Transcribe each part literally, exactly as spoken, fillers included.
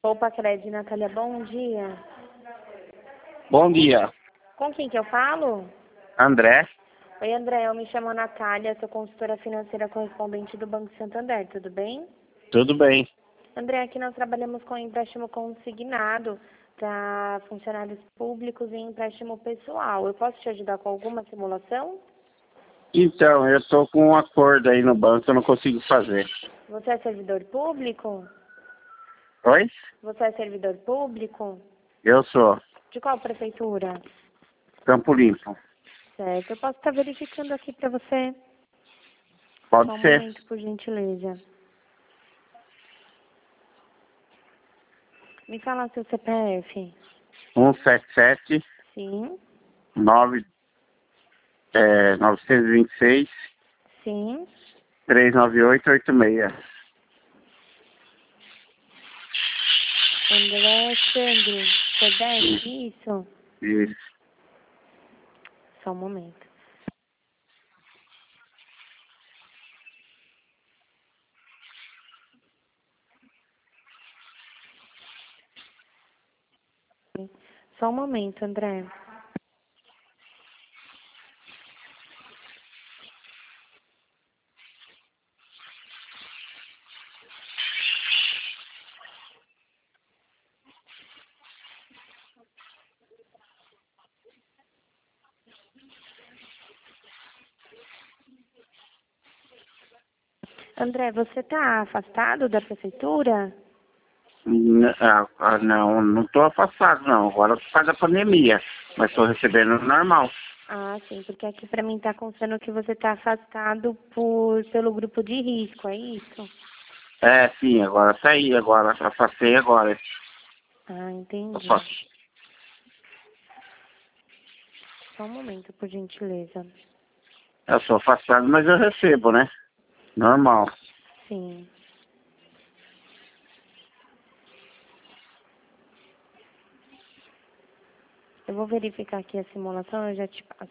Opa, Cred, Natália, bom dia. Bom dia, Com quem que eu falo? André. Oi, André, eu me chamo Natália, sou consultora financeira correspondente do Banco Santander, tudo bem? Tudo bem? André, aqui nós trabalhamos com empréstimo consignado para funcionários públicos e empréstimo pessoal. Eu posso te ajudar com alguma simulação? Então, eu estou com um acordo aí no banco, eu não consigo fazer. Você é servidor público? Oi? Você é servidor público? Eu sou De qual prefeitura? Campo Limpo. Certo, eu posso estar verificando aqui para você. Pode Só um ser. momento, por gentileza. Me fala seu C P F. um sete sete Sim, nove é, novecentos e vinte e seis sim. trezentos e noventa e oito oitenta e seis. André Sandro, Codec, isso? Isso. Só um momento. Só um momento, André. André, você está afastado da prefeitura? N- ah, ah, não, não estou afastado não, agora por causa da pandemia, mas estou recebendo normal. Ah, sim, porque aqui para mim está constando que você está afastado por, pelo grupo de risco, é isso? É, sim, agora saí, agora afastei agora. Ah, entendi. Afastei. Só um momento, por gentileza. Eu sou afastado, mas eu recebo, né? Normal. Sim. Eu vou verificar aqui a simulação, eu já te passo.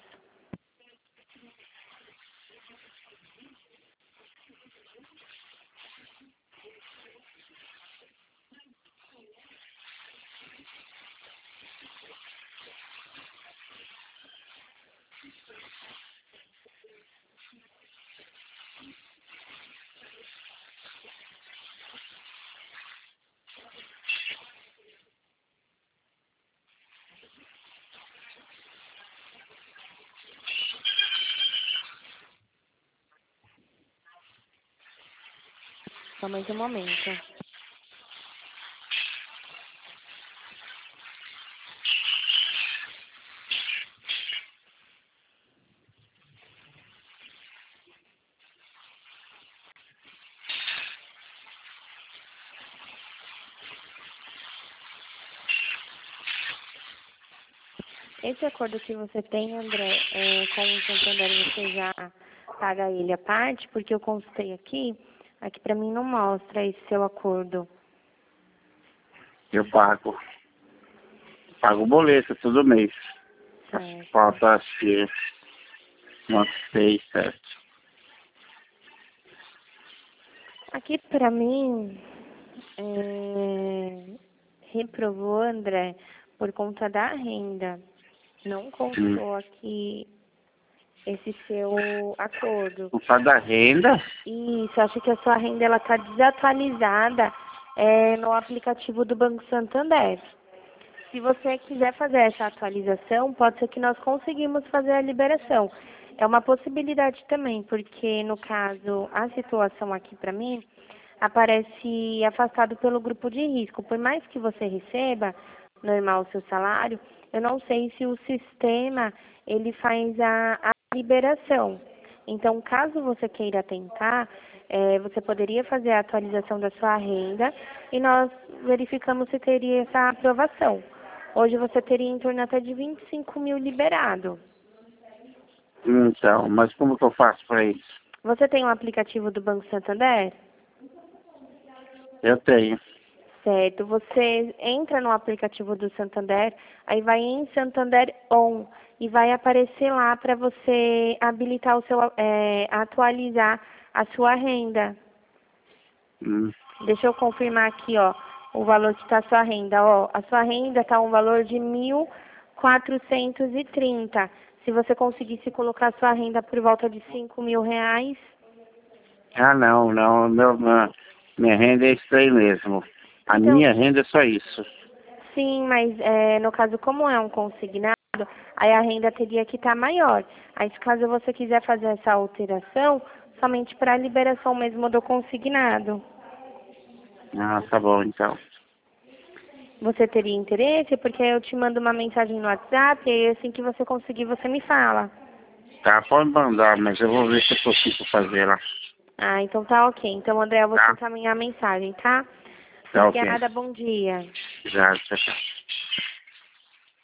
Só mais um momento. Esse acordo que você tem, André, é, com o Santander, você já paga ele à parte? Porque eu consultei aqui, aqui para mim não mostra esse seu acordo. Eu pago. Pago o boleto todo mês. Acho que Certo. falta, acho que umas seis, sete. Aqui para mim, é, reprovou, André, por conta da renda. Não Hum. constou aqui esse seu acordo. Por causa da renda? Isso, acho que a sua renda ela está desatualizada é, no aplicativo do Banco Santander. Se você quiser fazer essa atualização, pode ser que nós conseguimos fazer a liberação. É uma possibilidade também, porque no caso, a situação aqui para mim aparece afastado pelo grupo de risco. Por mais que você receba normal o seu salário, eu não sei se o sistema ele faz a, a liberação. Então, caso você queira tentar, eh, você poderia fazer a atualização da sua renda e nós verificamos se teria essa aprovação. Hoje você teria em torno até de vinte e cinco mil liberado. Então, mas como que eu faço para isso? Você tem um aplicativo do Banco Santander? Eu tenho. Certo. Você entra no aplicativo do Santander, aí vai em Santander On e vai aparecer lá para você habilitar o seu, é, atualizar a sua renda. Hum. Deixa eu confirmar aqui, ó. o valor que está a sua renda. Ó, a sua renda está um valor de mil quatrocentos e trinta. Se você conseguisse colocar a sua renda por volta de cinco mil reais... Ah, não, não. Meu, minha, minha renda é isso aí mesmo. A Então, minha renda é só isso. sim, mas é, no caso, como é um consignado, aí a renda teria que estar maior. Aí, se caso você quiser fazer essa alteração, somente para a liberação mesmo do consignado. Ah, tá bom, então. Você teria interesse? Porque eu te mando uma mensagem no WhatsApp e assim que você conseguir, você me fala. Tá, pode mandar, mas eu vou ver se eu consigo fazer lá. Ah, então tá ok. Então, André, eu vou te Tá? encaminhar a mensagem, tá? Tá ok. Obrigada, bom dia. Já, tchau, tchau.